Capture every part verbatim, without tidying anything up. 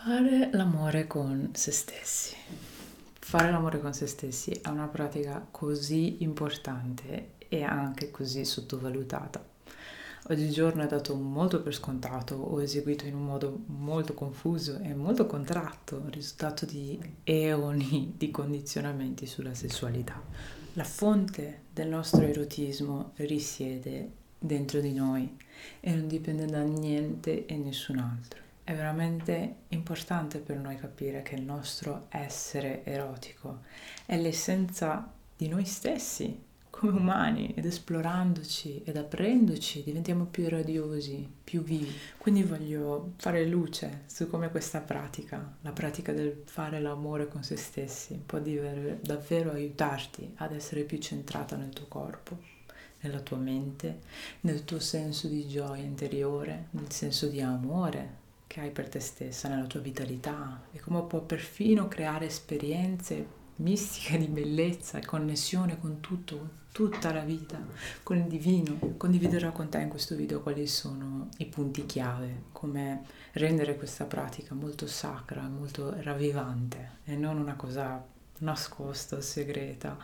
Fare l'amore con se stessi. Fare l'amore con se stessi è una pratica così importante e anche così sottovalutata. Oggigiorno è dato molto per scontato o eseguito in un modo molto confuso e molto contratto, risultato di eoni di condizionamenti sulla sessualità. La fonte del nostro erotismo risiede dentro di noi e non dipende da niente e nessun altro. È veramente importante per noi capire che il nostro essere erotico è l'essenza di noi stessi come umani, ed esplorandoci ed aprendoci diventiamo più radiosi, più vivi. Quindi voglio fare luce su come questa pratica, la pratica del fare l'amore con se stessi, può diver- davvero aiutarti ad essere più centrata nel tuo corpo, nella tua mente, nel tuo senso di gioia interiore, nel senso di amore che hai per te stessa, nella tua vitalità, e come può perfino creare esperienze mistiche di bellezza e connessione con tutto, con tutta la vita, con il divino. Condividerò con te in questo video quali sono i punti chiave, come rendere questa pratica molto sacra, molto ravvivante e non una cosa nascosta, segreta,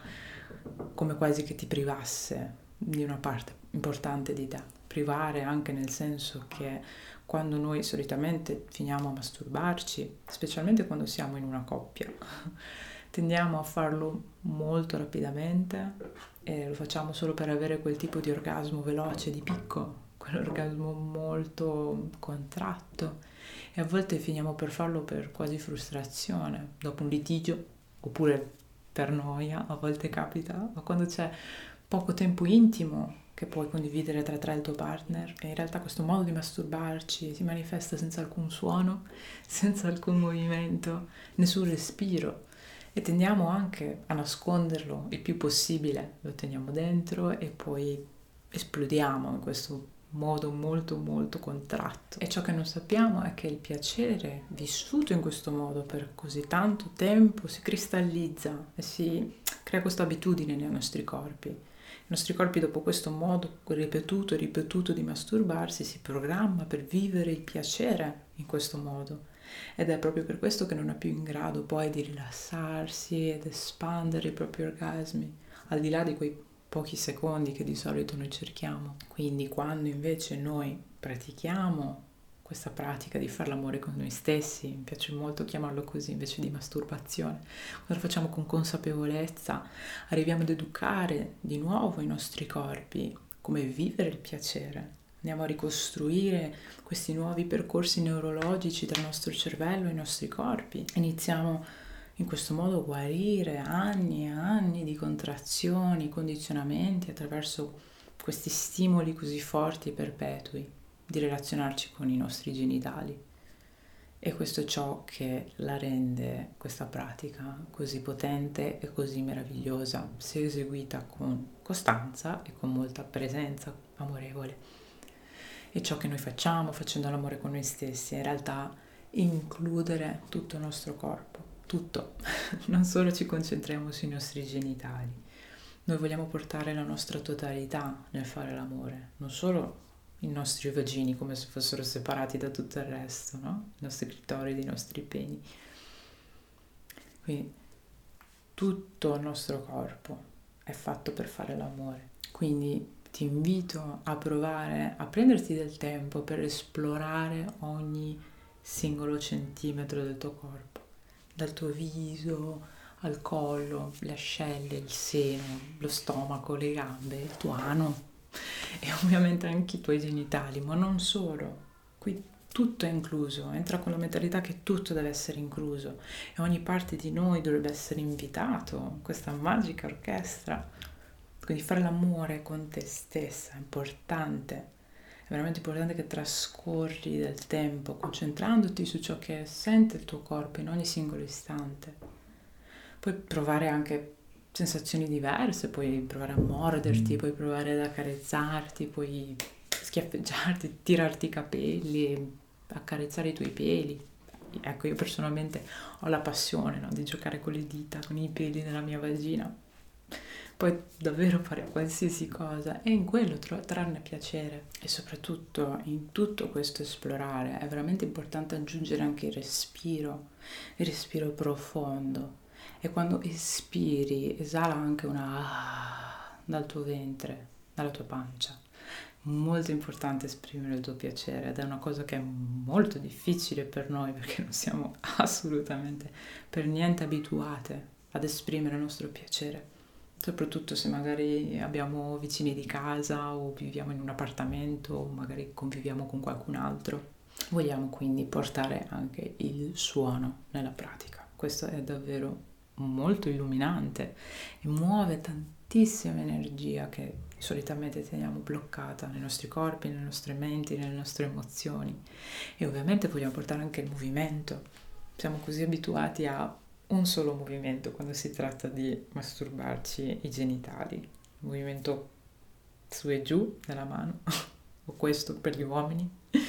come quasi che ti privasse di una parte importante di te. Privare anche nel senso che quando noi solitamente finiamo a masturbarci, specialmente quando siamo in una coppia, tendiamo a farlo molto rapidamente e lo facciamo solo per avere quel tipo di orgasmo veloce, di picco, quell'orgasmo molto contratto, e a volte finiamo per farlo per quasi frustrazione, dopo un litigio oppure per noia, a volte capita, ma quando c'è poco tempo intimo che puoi condividere tra te e il tuo partner, e in realtà questo modo di masturbarci si manifesta senza alcun suono, senza alcun movimento, nessun respiro, e tendiamo anche a nasconderlo il più possibile, lo teniamo dentro e poi esplodiamo in questo modo molto molto contratto. E ciò che non sappiamo è che il piacere vissuto in questo modo per così tanto tempo si cristallizza e si crea questa abitudine nei nostri corpi. I nostri corpi, dopo questo modo ripetuto e ripetuto di masturbarsi, si programma per vivere il piacere in questo modo, ed è proprio per questo che non è più in grado poi di rilassarsi ed espandere i propri orgasmi, al di là di quei pochi secondi che di solito noi cerchiamo. Quindi quando invece noi pratichiamo questa pratica di fare l'amore con noi stessi, mi piace molto chiamarlo così invece di masturbazione, quando lo facciamo con consapevolezza, arriviamo ad educare di nuovo i nostri corpi come vivere il piacere. Andiamo a ricostruire questi nuovi percorsi neurologici tra il nostro cervello e i nostri corpi. Iniziamo in questo modo a guarire anni e anni di contrazioni, condizionamenti attraverso questi stimoli così forti e perpetui di relazionarci con i nostri genitali. E questo è ciò che la rende, questa pratica, così potente e così meravigliosa, se eseguita con costanza e con molta presenza amorevole. E ciò che noi facciamo facendo l'amore con noi stessi è in realtà includere tutto il nostro corpo, tutto. Non solo ci concentriamo sui nostri genitali. Noi vogliamo portare la nostra totalità nel fare l'amore, non solo i nostri vagini come se fossero separati da tutto il resto, no? I nostri clitoridi, i nostri peni. Quindi tutto il nostro corpo è fatto per fare l'amore. Quindi ti invito a provare a prenderti del tempo per esplorare ogni singolo centimetro del tuo corpo, dal tuo viso al collo, le ascelle, il seno, lo stomaco, le gambe, il tuo ano e ovviamente anche i tuoi genitali, ma non solo. Qui tutto è incluso, entra con la mentalità che tutto deve essere incluso e ogni parte di noi dovrebbe essere invitato in questa magica orchestra. Quindi fare l'amore con te stessa è importante, è veramente importante che trascorri del tempo concentrandoti su ciò che sente il tuo corpo in ogni singolo istante. Puoi provare anche sensazioni diverse, puoi provare a morderti, puoi provare ad accarezzarti, puoi schiaffeggiarti, tirarti i capelli, accarezzare i tuoi peli. Ecco, io personalmente ho la passione, no, di giocare con le dita, con i peli della mia vagina. Puoi davvero fare qualsiasi cosa e in quello tro- trarne piacere. E soprattutto in tutto questo esplorare è veramente importante aggiungere anche il respiro, il respiro profondo. E quando espiri, esala anche una ah dal tuo ventre, dalla tua pancia. Molto importante esprimere il tuo piacere ed è una cosa che è molto difficile per noi perché non siamo assolutamente per niente abituate ad esprimere il nostro piacere, soprattutto se magari abbiamo vicini di casa o viviamo in un appartamento o magari conviviamo con qualcun altro. Vogliamo quindi portare anche il suono nella pratica. Questo è davvero molto illuminante e muove tantissima energia che solitamente teniamo bloccata nei nostri corpi, nelle nostre menti, nelle nostre emozioni. E ovviamente vogliamo portare anche il movimento. Siamo così abituati a un solo movimento quando si tratta di masturbarci i genitali. Il movimento su e giù della mano, o questo per gli uomini.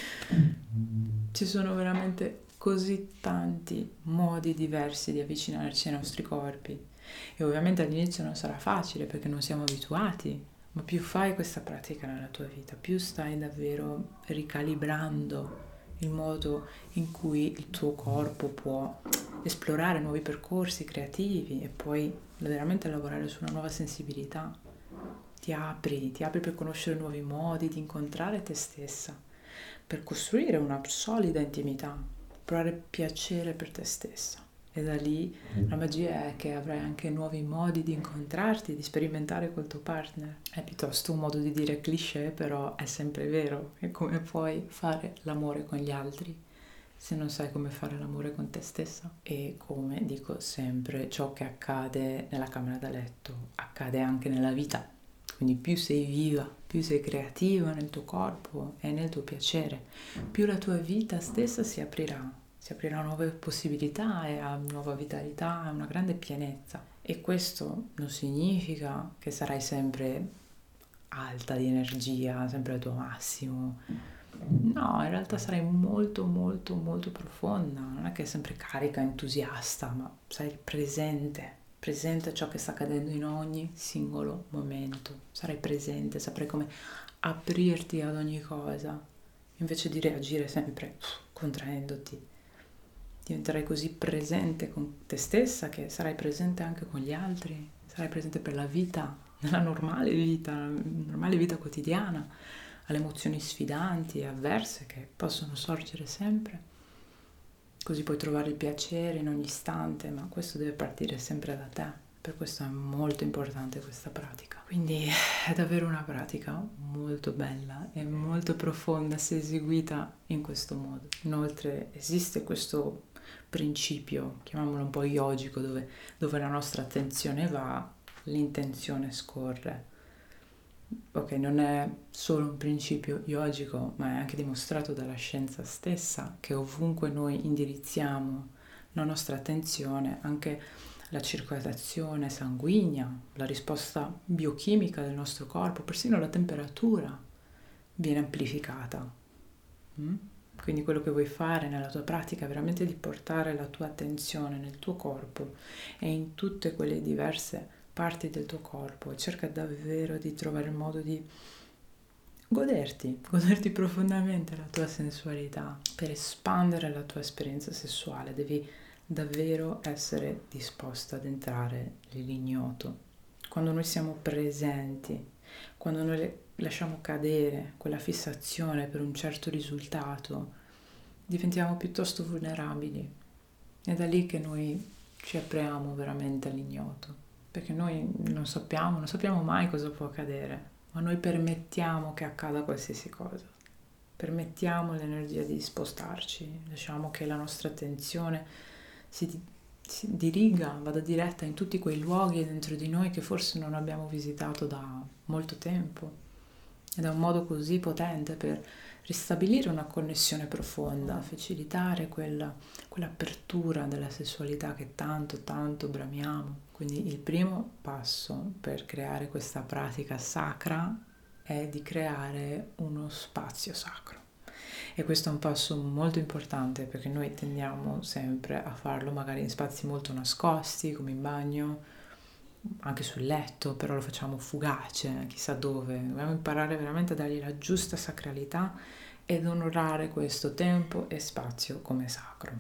Ci sono veramente così tanti modi diversi di avvicinarci ai nostri corpi e ovviamente all'inizio non sarà facile perché non siamo abituati, ma più fai questa pratica nella tua vita, più stai davvero ricalibrando il modo in cui il tuo corpo può esplorare nuovi percorsi creativi e poi veramente lavorare su una nuova sensibilità. Ti apri, ti apri per conoscere nuovi modi di incontrare te stessa, per costruire una solida intimità, provare piacere per te stessa. E da lì la magia è che avrai anche nuovi modi di incontrarti, di sperimentare col tuo partner. È piuttosto un modo di dire cliché, però è sempre vero. E come puoi fare l'amore con gli altri se non sai come fare l'amore con te stessa? E come dico sempre, ciò che accade nella camera da letto accade anche nella vita. Quindi più sei viva, più sei creativa nel tuo corpo e nel tuo piacere, più la tua vita stessa si aprirà, si aprirà a nuove possibilità e a nuova vitalità, a una grande pienezza. E questo non significa che sarai sempre alta di energia, sempre al tuo massimo. No, in realtà sarai molto molto molto profonda, non è che è sempre carica, entusiasta, ma sarai presente, presente a ciò che sta accadendo in ogni singolo momento. Sarai presente, saprai come aprirti ad ogni cosa, invece di reagire sempre contraendoti. Diventerai così presente con te stessa che sarai presente anche con gli altri, sarai presente per la vita, nella normale vita, nella normale vita quotidiana, alle emozioni sfidanti e avverse che possono sorgere sempre. Così puoi trovare il piacere in ogni istante, ma questo deve partire sempre da te. Per questo è molto importante questa pratica. Quindi è davvero una pratica molto bella e molto profonda se eseguita in questo modo. Inoltre esiste questo principio, chiamiamolo un po' yogico, dove, dove la nostra attenzione va, l'intenzione scorre. Ok, non è solo un principio yogico, ma è anche dimostrato dalla scienza stessa che ovunque noi indirizziamo la nostra attenzione, anche la circolazione sanguigna, la risposta biochimica del nostro corpo, persino la temperatura viene amplificata. Mm? Quindi quello che vuoi fare nella tua pratica è veramente di portare la tua attenzione nel tuo corpo e in tutte quelle diverse parti del tuo corpo e cerca davvero di trovare il modo di goderti, goderti profondamente la tua sensualità. Per espandere la tua esperienza sessuale devi davvero essere disposta ad entrare nell'ignoto. Quando noi siamo presenti, quando noi lasciamo cadere quella fissazione per un certo risultato, diventiamo piuttosto vulnerabili. È da lì che noi ci apriamo veramente all'ignoto, perché noi non sappiamo, non sappiamo mai cosa può accadere, ma noi permettiamo che accada qualsiasi cosa. Permettiamo all'energia di spostarci, lasciamo che la nostra attenzione si, si diriga, vada diretta in tutti quei luoghi dentro di noi che forse non abbiamo visitato da molto tempo. Ed è un modo così potente per ristabilire una connessione profonda, facilitare quella, quell'apertura della sessualità che tanto, tanto bramiamo. Quindi il primo passo per creare questa pratica sacra è di creare uno spazio sacro. E questo è un passo molto importante perché noi tendiamo sempre a farlo magari in spazi molto nascosti, come in bagno, anche sul letto, però lo facciamo fugace, chissà dove. Dobbiamo imparare veramente a dargli la giusta sacralità ed onorare questo tempo e spazio come sacro.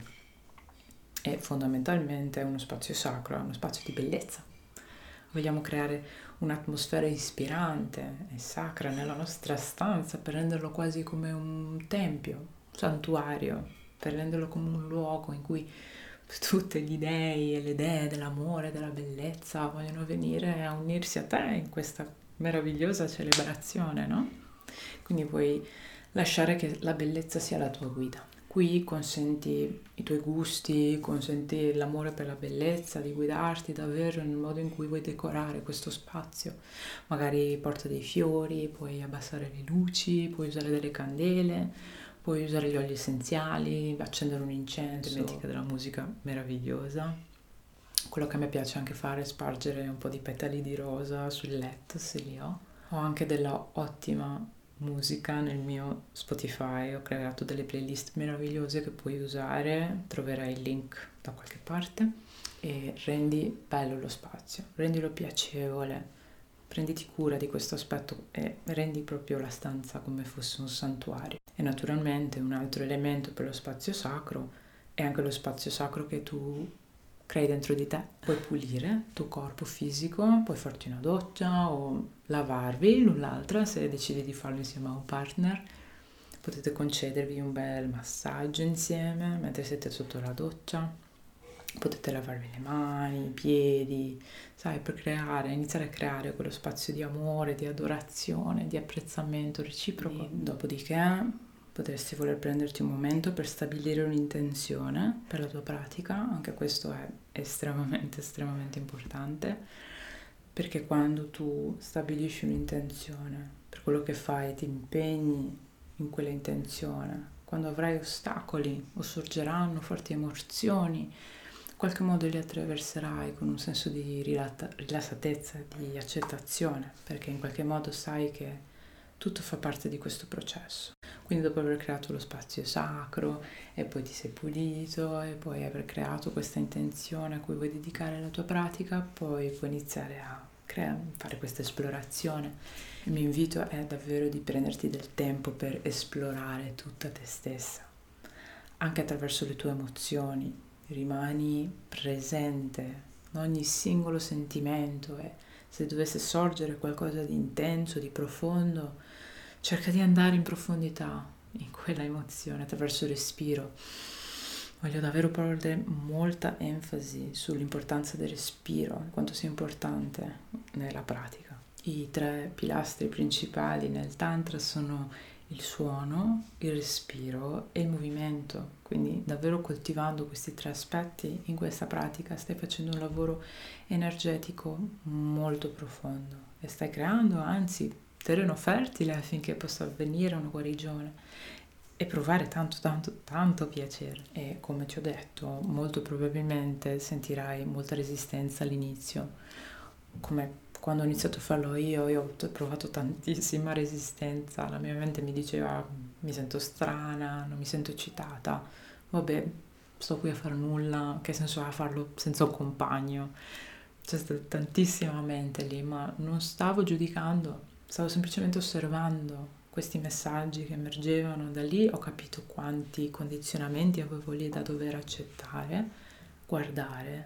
E fondamentalmente è uno spazio sacro, è uno spazio di bellezza. Vogliamo creare un'atmosfera ispirante e sacra nella nostra stanza per renderlo quasi come un tempio, un santuario, per renderlo come un luogo in cui tutti gli dei e le dee dell'amore, della bellezza vogliono venire a unirsi a te in questa meravigliosa celebrazione, no? Quindi puoi lasciare che la bellezza sia la tua guida. Qui consenti i tuoi gusti, consenti l'amore per la bellezza, di guidarti davvero nel modo in cui vuoi decorare questo spazio. Magari porta dei fiori, puoi abbassare le luci, puoi usare delle candele, puoi usare gli oli essenziali, accendere un incenso, dimentica della musica meravigliosa. Quello che a me piace anche fare è spargere un po' di petali di rosa sul letto, se li ho. Ho anche della ottima musica nel mio Spotify, ho creato delle playlist meravigliose che puoi usare, troverai il link da qualche parte e rendi bello lo spazio, rendilo piacevole, prenditi cura di questo aspetto e rendi proprio la stanza come fosse un santuario. E naturalmente un altro elemento per lo spazio sacro è anche lo spazio sacro che tu crei dentro di te. Puoi pulire il tuo corpo fisico, puoi farti una doccia o lavarvi l'un l'altra se decidi di farlo insieme a un partner. Potete concedervi un bel massaggio insieme mentre siete sotto la doccia. Potete lavarvi le mani, i piedi, sai, per creare, iniziare a creare quello spazio di amore, di adorazione, di apprezzamento reciproco. Dopodiché potresti voler prenderti un momento per stabilire un'intenzione per la tua pratica, anche questo è estremamente, estremamente importante, perché quando tu stabilisci un'intenzione per quello che fai, ti impegni in quella intenzione, quando avrai ostacoli o sorgeranno forti emozioni, in qualche modo li attraverserai con un senso di rilassatezza, di accettazione, perché in qualche modo sai che tutto fa parte di questo processo. Quindi dopo aver creato lo spazio sacro e poi ti sei pulito e poi aver creato questa intenzione a cui vuoi dedicare la tua pratica, poi puoi iniziare a crea- fare questa esplorazione. Il mio invito è davvero di prenderti del tempo per esplorare tutta te stessa, anche attraverso le tue emozioni. Rimani presente in ogni singolo sentimento e se dovesse sorgere qualcosa di intenso, di profondo, cerca di andare in profondità in quella emozione attraverso il respiro. Voglio davvero porre molta enfasi sull'importanza del respiro, quanto sia importante nella pratica. I tre pilastri principali nel Tantra sono il suono, il respiro e il movimento. Quindi davvero coltivando questi tre aspetti in questa pratica stai facendo un lavoro energetico molto profondo e stai creando anzi terreno fertile affinché possa avvenire una guarigione e provare tanto tanto tanto piacere. E come ti ho detto, molto probabilmente sentirai molta resistenza all'inizio, come quando ho iniziato a farlo io, io ho provato tantissima resistenza, la mia mente mi diceva mi sento strana, non mi sento eccitata, vabbè, sto qui a fare nulla, che senso ha farlo senza un compagno? C'è stata tantissima mente lì, ma non stavo giudicando, stavo semplicemente osservando questi messaggi che emergevano. Da lì ho capito quanti condizionamenti avevo lì da dover accettare, guardare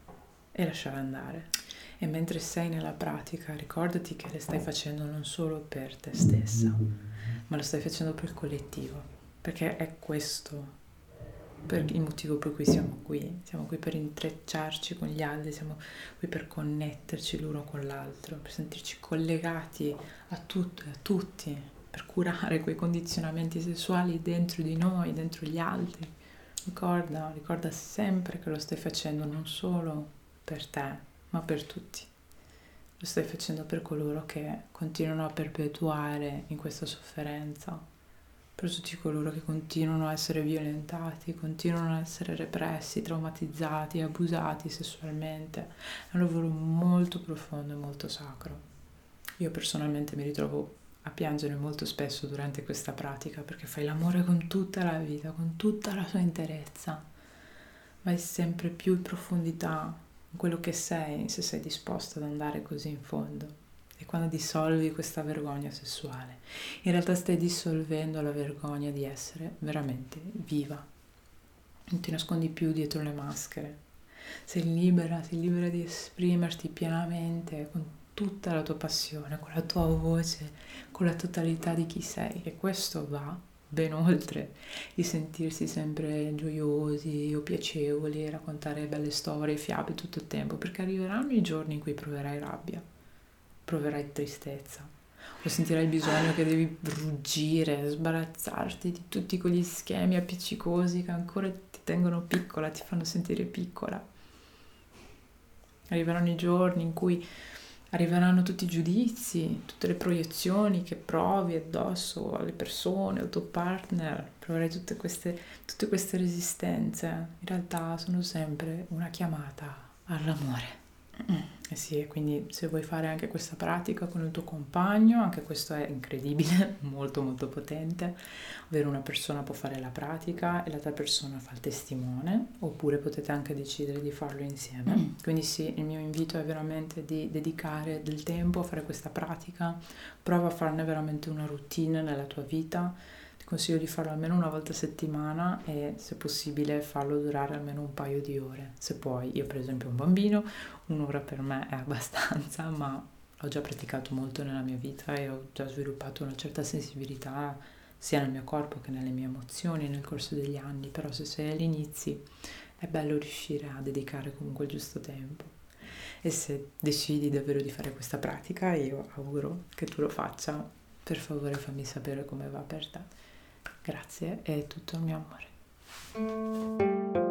e lasciare andare. E mentre sei nella pratica, ricordati che le stai facendo non solo per te stessa, ma lo stai facendo per il collettivo, perché è questo per il motivo per cui siamo qui. Siamo qui per intrecciarci con gli altri, siamo qui per connetterci l'uno con l'altro, per sentirci collegati a tutto e a tutti, per curare quei condizionamenti sessuali dentro di noi, dentro gli altri. Ricorda, ricorda sempre che lo stai facendo non solo per te, ma per tutti. Lo stai facendo per coloro che continuano a perpetuare in questa sofferenza, per tutti coloro che continuano a essere violentati, continuano a essere repressi, traumatizzati, abusati sessualmente. È un lavoro molto profondo e molto sacro. Io personalmente mi ritrovo a piangere molto spesso durante questa pratica perché fai l'amore con tutta la vita, con tutta la sua interezza. Vai sempre più in profondità con quello che sei, se sei disposto ad andare così in fondo. E quando dissolvi questa vergogna sessuale, in realtà stai dissolvendo la vergogna di essere veramente viva. Non ti nascondi più dietro le maschere. Sei libera, sei libera di esprimerti pienamente con tutta la tua passione, con la tua voce, con la totalità di chi sei. E questo va ben oltre di sentirsi sempre gioiosi o piacevoli, raccontare belle storie, fiabe tutto il tempo, perché arriveranno i giorni in cui proverai rabbia, proverai tristezza, o sentirai il bisogno che devi ruggire, sbarazzarti di tutti quegli schemi appiccicosi che ancora ti tengono piccola, ti fanno sentire piccola. Arriveranno i giorni in cui arriveranno tutti i giudizi, tutte le proiezioni che provi addosso alle persone, al tuo partner, proverai tutte queste, tutte queste resistenze. In realtà sono sempre una chiamata all'amore. Eh sì, e quindi se vuoi fare anche questa pratica con il tuo compagno, anche questo è incredibile, molto molto potente, ovvero una persona può fare la pratica e l'altra persona fa il testimone, oppure potete anche decidere di farlo insieme. Quindi sì, il mio invito è veramente di dedicare del tempo a fare questa pratica, prova a farne veramente una routine nella tua vita. Consiglio di farlo almeno una volta a settimana e se possibile farlo durare almeno un paio di ore, se puoi. Io per esempio ho un bambino, un'ora per me è abbastanza, ma l'ho già praticato molto nella mia vita e ho già sviluppato una certa sensibilità sia nel mio corpo che nelle mie emozioni nel corso degli anni, però se sei agli inizi è bello riuscire a dedicare comunque il giusto tempo. E se decidi davvero di fare questa pratica, io auguro che tu lo faccia. Per favore fammi sapere come va per te. Grazie e tutto il mio amore.